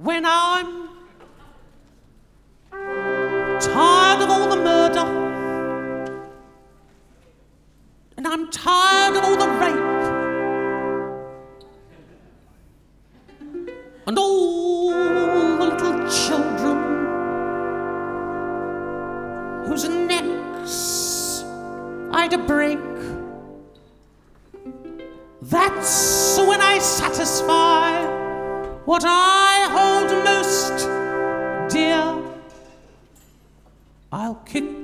when I'm tired of all the murder, and I'm tired of all the rape, and all the little children whose necks I'd break. That's when I satisfy what I hold most dear. I'll kick